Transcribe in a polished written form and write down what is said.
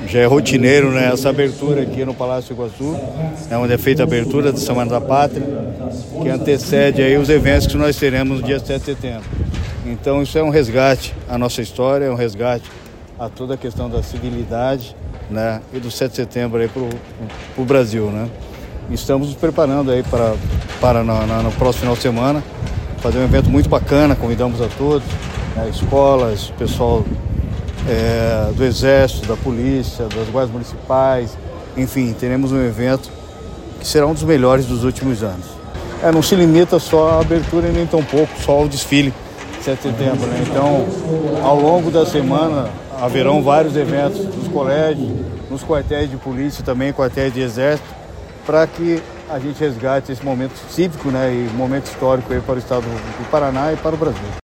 já é rotineiro, né, essa abertura aqui no Palácio Iguaçu, onde é feita a abertura da Semana da Pátria, que antecede aí os eventos que nós teremos no dia 7 de setembro. Então isso é um resgate à nossa história, é um resgate a toda a questão da civilidade, né, e do 7 de setembro aí para o Brasil, né. Estamos nos preparando aí para no próximo final de semana fazer um evento muito bacana, convidamos a todos, né, escolas, pessoal do Exército, da Polícia, das Guardas Municipais, enfim, teremos um evento que será um dos melhores dos últimos anos. Não se limita só à abertura e nem tão pouco, só ao desfile de 7 de setembro, né? Então, ao longo da semana, haverão vários eventos nos colégios, nos quartéis de polícia também, quartéis de exército, para que a gente resgate esse momento cívico, né, e momento histórico aí para o estado do Paraná e para o Brasil.